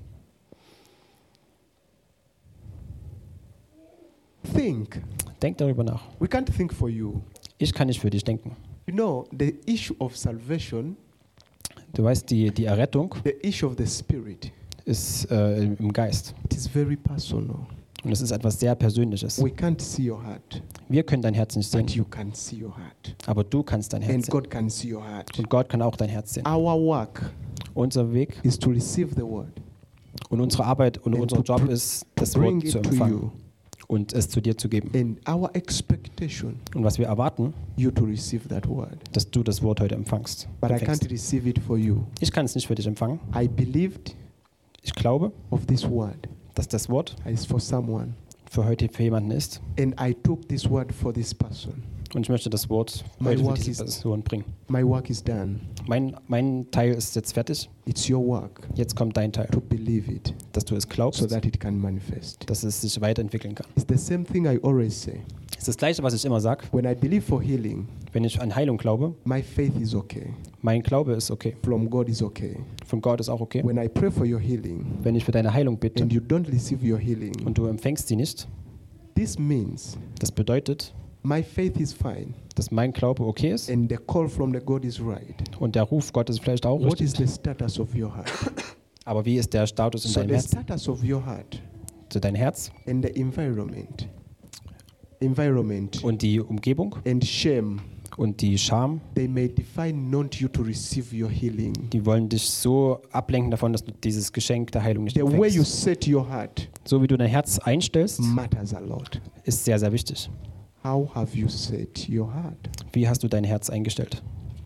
Think. Denk darüber nach. We can't think for you. Ich kann nicht für dich denken. You know, the issue of salvation, Du weißt, die, die Errettung the issue of the spirit, ist äh, im Geist. it is very personal. Und es ist etwas sehr Persönliches. We can't see your heart, Wir können dein Herz nicht but sehen, you can see your heart. aber du kannst dein Herz And sehen. God can see your heart. Und Gott kann auch dein Herz sehen. Our work Unser Weg is to receive the word Und unsere Arbeit und And unser to Job br- ist, to das bring Wort zu it to empfangen you. und es zu dir zu geben. And our expectation, Und was wir erwarten, you to receive that word. dass du das Wort heute empfangst. But I empfängst. can't receive it for you. Ich kann es nicht für dich empfangen. I believed Ich glaube, of this word dass das Wort is for someone. für heute für jemanden ist. And I took this word for this person. Und ich möchte das Wort My heute für work diese is- Person bringen. My work is done. Mein, mein Teil ist jetzt fertig. It's your work Jetzt kommt dein Teil, to believe it dass du es glaubst, so that it can manifest. dass es sich weiterentwickeln kann. It's the same thing I always say. Das ist das Gleiche, was ich immer sage. When I believe for healing, Wenn ich an Heilung glaube, my faith is okay. mein Glaube ist okay. From God is okay. Von Gott ist auch okay. When I pray for your healing Wenn ich für deine Heilung bitte and you don't receive your healing, und du empfängst sie nicht, this means das bedeutet, my faith is fine dass mein Glaube okay ist and the call from the God is right. und der Ruf Gottes vielleicht auch What is richtig. the status of your heart? Aber wie ist der Status in So deinem the Herzen? status of your heart Zu dein Herz and the environment, environment und die Umgebung and shame, und die Scham, they may define not you to receive your healing. die wollen dich so ablenken davon, dass du dieses Geschenk der Heilung nicht The way you empfängst. set your heart So wie du dein Herz einstellst, matters a lot. ist sehr, sehr wichtig. How have you set your heart? Wie hast du dein Herz eingestellt?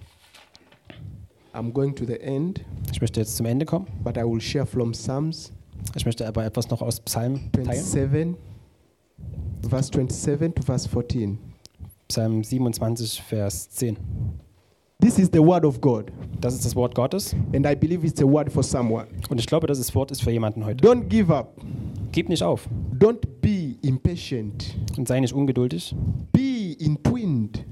I'm going to the end, Ich möchte jetzt zum Ende kommen. but I will share from Psalms Ich möchte aber etwas noch aus Psalm teilen. twenty-seven, verse twenty-seven to verse fourteen. Psalm siebenundzwanzig, Vers zehn. This is the word of God, Das ist das Wort Gottes and I believe it's a word for someone. und ich glaube, dass das Wort ist für jemanden heute. Don't give up. Gib nicht auf Don't be impatient. und sei nicht ungeduldig. Be entwined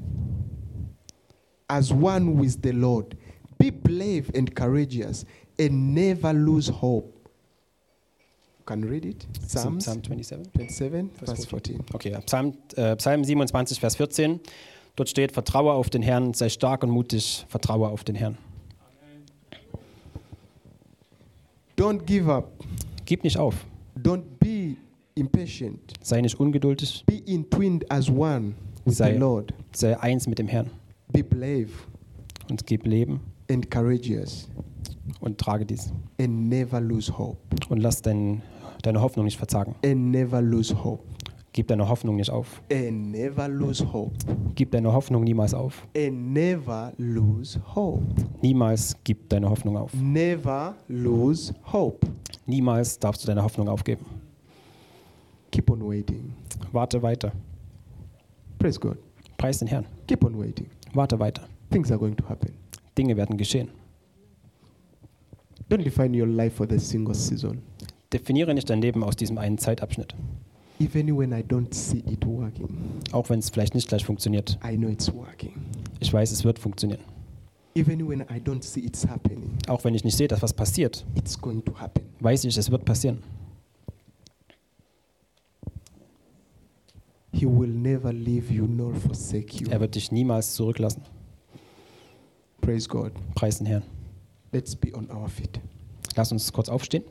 as one with the Lord. Be brave and courageous and never lose hope. Can you read it? Psalms Psalm siebenundzwanzig. twenty-seven, verse fourteen. Okay, Psalm, äh, Psalm siebenundzwanzig, Vers vierzehn. Dort steht, vertraue auf den Herrn, sei stark und mutig, vertraue auf den Herrn. Don't give up. Gib nicht auf, Don't be impatient. sei nicht ungeduldig, Be entwined as one with Sei- the Lord. sei eins mit dem Herrn Be brave und gib Leben and courageous und trage dies. and never lose hope. Und lass dein, deine Hoffnung nicht verzagen. And never lose hope. Gib deine Hoffnung nicht auf. And never lose hope. Gib deine Hoffnung niemals auf. And never lose hope. Niemals gib deine Hoffnung auf. Never lose hope. Niemals darfst du deine Hoffnung aufgeben. Keep on waiting. Warte weiter. Praise God. Preis den Herrn. Keep on waiting. Warte weiter. Things are going to happen. Dinge werden geschehen. Don't define your life for the single season. Definiere nicht dein Leben aus diesem einen Zeitabschnitt. Even when I don't see it working, Auch wenn es vielleicht nicht gleich funktioniert. I know it's working. Ich weiß, es wird funktionieren. Even when I don't see it's happening, Auch wenn ich nicht sehe, dass was passiert, it's going to happen. weiß ich, es wird passieren. He will never leave you nor forsake you. Er wird dich niemals zurücklassen. Praise God. Preis den Herrn. Let's be on our feet. Lass uns kurz aufstehen.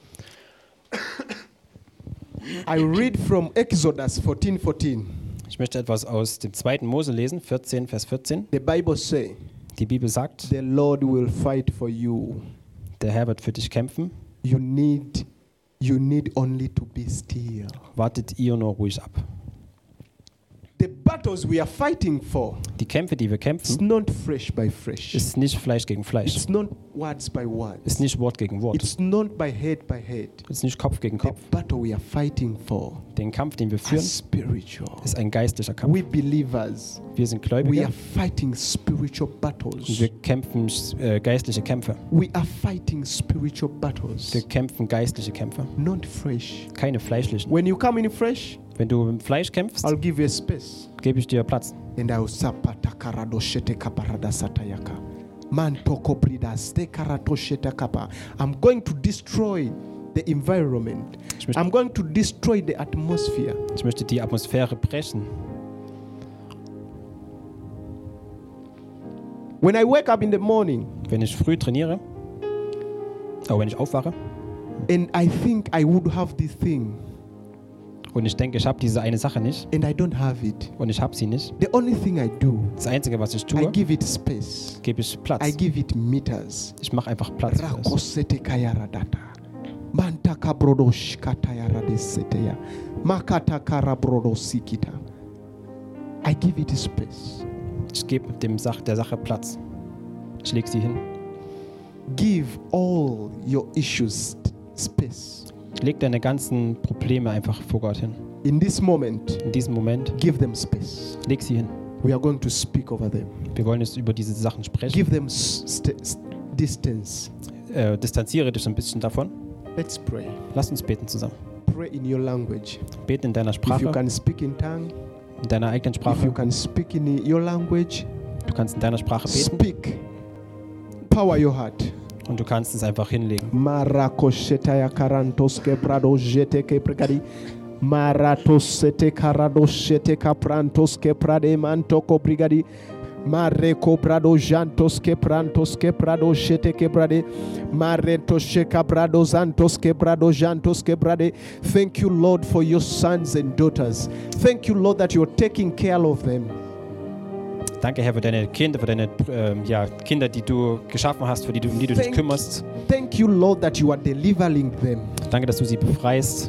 I read from Exodus fourteen fourteen. Ich möchte etwas aus dem zweiten Mose lesen, vierzehn, Vers vierzehn. The Bible says, Die Bibel sagt, the Lord will fight for you. der Herr wird für dich kämpfen. You need, you need only to be still. Wartet ihr nur ruhig ab. The battles we are fighting for, Die Kämpfe, die wir it's kämpfen, not flesh by flesh. ist nicht Fleisch gegen Fleisch. It's not words by words. Ist nicht Wort gegen Wort. It's not by head by head. Ist nicht Kopf gegen The Kopf. battle we are fighting for Den Kampf, den wir is führen, spiritual. ist ein geistlicher Kampf. We believers, Wir sind we Gläubige are fighting spiritual und battles. wir kämpfen äh, geistliche Kämpfe. We are fighting spiritual battles, Wir kämpfen geistliche Kämpfe, not flesh. keine fleischlichen. When you come in flesh, Wenn du im Fleisch kämpfst, I'll give you a space. gebe ich dir Platz. And I will sapata karado shete kaparada satayaka. Man toko pridas te karato shete kapa. I'm going to destroy the environment. Ich möchte, I'm going to destroy the atmosphere. ich möchte die Atmosphäre brechen. When I wake up in the morning Wenn ich früh trainiere, oh, wenn ich aufwache and I think I would have this thing und ich denke, ich habe diese eine Sache nicht and I don't have it, und ich habe sie nicht, the only thing I do, das Einzige, was ich I tue, give it space. gebe ich I Platz. give it meters. Ich mache einfach Platz für es. Rakosete kayaradata. Mantaka brodosh kataya radeseteya. Makata karabrodosikita. I give it space. Ich gebe dem Sach, der Sache Platz. Ich lege sie hin. Give all your issues space. Leg deine ganzen Probleme einfach vor Gott hin. In this moment, In diesem Moment, give them space. leg sie hin. We are going to speak over them. Wir wollen jetzt über diese Sachen sprechen. Give them st- st- distance. Äh, distanziere dich ein bisschen davon. Let's pray. Lass uns beten zusammen. Pray in your language. Beten in deiner If you Sprache, can speak in tongue, in deiner eigenen if you Sprache. can speak in your language, Du kannst in deiner Sprache beten speak. Power your heart. und du kannst es einfach hinlegen. Marakoshetaya karantos kebrado jete kebrigadi. Maratos sete karados shete kaprantos keprade mantoko brigadi. Mareko brado jantos keprantos keprado shete kebrade. Mareto shekabrado zantos kebrado jantos kebrade. Thank you, Lord, for your sons and daughters. Thank you, Lord, that you're taking care of them. Danke, Herr, für deine Kinder, für deine ähm, ja, Kinder, die du geschaffen hast, für die du, um die du dich Thank- kümmerst. Thank you, Lord, that you are delivering them. Danke, dass du sie befreist.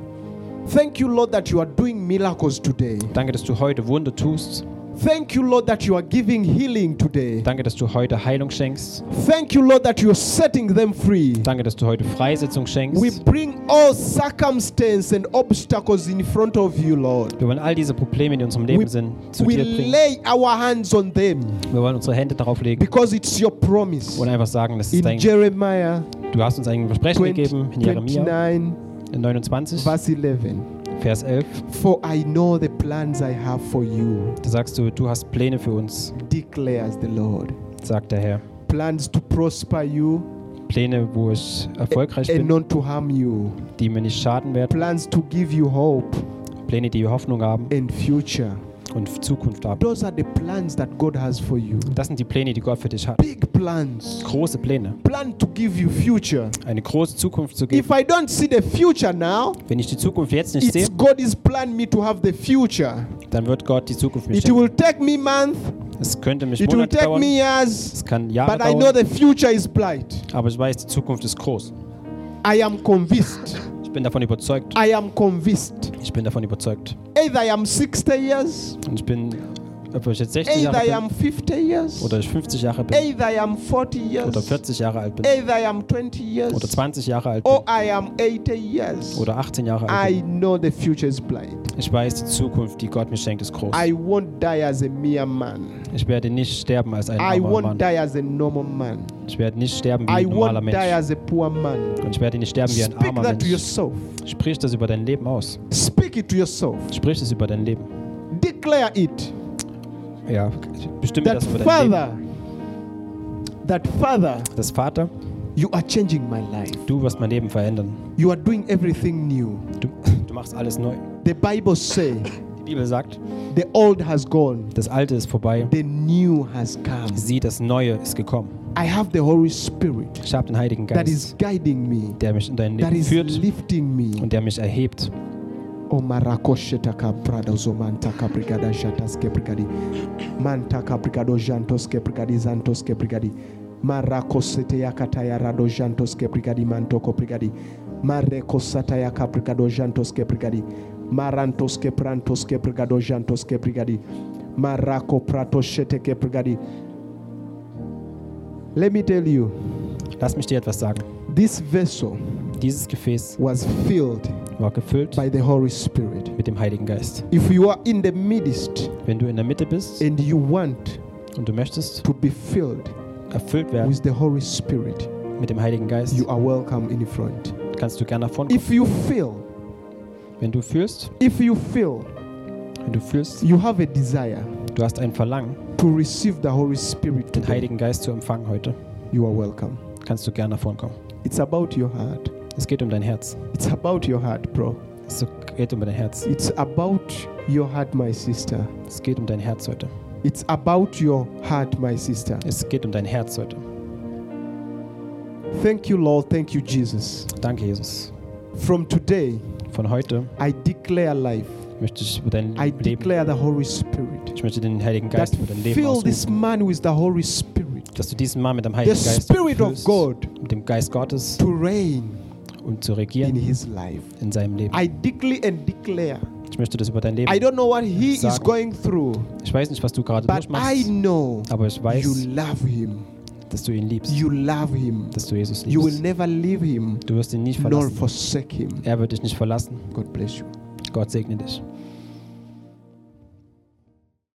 Thank you, Lord, that you are doing miracles today. Danke, dass du heute Wunder tust. Thank you, Lord, that you are giving healing today. Danke, dass du heute Heilung schenkst. Thank you, Lord, that you are setting them free. Danke, dass du heute Freisetzung We schenkst. bring all circumstances and obstacles in front of you, Lord. Wir wollen all diese Probleme, die in unserem Leben We- sind, zu We dir bringen. lay our hands on them Wir wollen unsere Hände darauf legen because it's your promise. und einfach sagen, das ist In dein, Jeremiah du hast uns ein Versprechen twenty, gegeben in Jeremia twenty-nine, in neunundzwanzig, verse eleven. Vers elf. For I know the plans I have for you, Da sagst du, du hast Pläne für uns, declares the Lord. sagt der Herr. Plans to prosper you Pläne, wo ich erfolgreich and bin, not to harm you. die mir nicht schaden werden. Plans to give you hope Pläne, die Hoffnung haben and future. und Zukunft haben. Those are the plans that God has for you. Das sind die Pläne, die Gott für dich hat. Big plans. Große Pläne. Plan to give you future. Eine große Zukunft zu geben. If I don't see the future now, Wenn ich die Zukunft jetzt nicht sehe, it's God's plan me to have the future. dann wird Gott die Zukunft mir It schenken. will take me month, Es könnte mich it will Monate take dauern, me years, es kann Jahre but I know dauern, the future is bright. aber ich weiß, die Zukunft ist groß. I am convinced. Ich bin davon überzeugt. I am convinced. Ich bin davon überzeugt. Either I am sixty years, Und ich bin, ob ich jetzt sechzig either I Jahre am bin fifty years, oder ich fünfzig Jahre bin either I am forty years, oder vierzig Jahre alt bin either I am twenty years, oder zwanzig Jahre alt or bin I am eighty years. oder achtzehn Jahre alt I know the future is bright. bin. Ich weiß, die Zukunft, die Gott mir schenkt, ist groß. I won't die as a mere man. Ich werde nicht sterben als ein I armer won't Mann. die as a normal man. Ich werde nicht sterben wie I ein normaler won't die Mensch. as a poor man. Und ich werde nicht sterben wie ein Speak armer that to Mensch. yourself. Sprich das über dein Leben aus. Speak it to yourself. Sprich es über dein Leben. Declare it. Ja, bestimme That das über dein Leben. Father, that Father, Das Vater, you are changing my life. du wirst mein Leben verändern. You are doing everything new. Du, du machst alles neu. The Bible says Die Bibel sagt, the old has gone, das Alte ist vorbei. the new has come. Sieh, das Neue ist gekommen. I have the Holy Spirit Ich habe den Heiligen that Geist, is guiding me, der mich in dein that Leben is führt lifting me. und der mich erhebt. O marakosheta kabrada zomanta kabrigada jatas kebrigadi manta kabrigado jantos kebrigadi zantos kebrigadi marakosete yakata yarado jantos kebrigadi manto kobrigadi marekosata yakabrigado jantos kebrigadi marantos keprantos kebrigado jantos kebrigadi marako prato shete kebrigadi. Let me tell you, Lass mich dir etwas sagen. this vessel Dieses Gefäß was filled war gefüllt by the Holy Spirit. mit dem Heiligen Geist. If you are in the midst Wenn du in der Mitte bist and you want und du möchtest to be filled erfüllt werden with the Holy Spirit, mit dem Heiligen Geist, you are welcome in front. kannst du gerne nach vorne kommen. If you feel, Wenn du fühlst, if you feel wenn du fühlst, you have a desire du hast ein Verlangen, to receive the Holy Spirit den today, Heiligen Geist zu empfangen heute, you are welcome. kannst du gerne nach vorne kommen. It's about your heart. Es geht um dein Herz. It's about your heart, bro. Es geht um dein Herz. It's about your heart, my sister. Es geht um dein Herz heute. It's about your heart, my sister. Es geht um dein Herz heute. Thank you, Lord. Thank you, Jesus. Danke, Jesus. From today, Von heute I declare life. möchte ich über dein I Leben, declare the Holy Spirit. ich möchte den Heiligen That Geist über dein Leben fill this ausrufen. man with the Holy Spirit. Dass du diesen Mann mit dem The Heiligen Geist Spirit of füllst, God mit dem Geist Gottes, to reign, und zu in regieren his life. in seinem Leben. I decree and declare. Ich möchte das über dein Leben I don't know what he is sagen. going through, Ich weiß nicht, was du gerade but I durchmachst, know aber ich you weiß, love him. dass du ihn liebst, You love him. dass du Jesus You will liebst. never leave him Du wirst ihn nicht nor verlassen. forsake him. Er wird dich nicht verlassen. God bless you. Gott segne dich.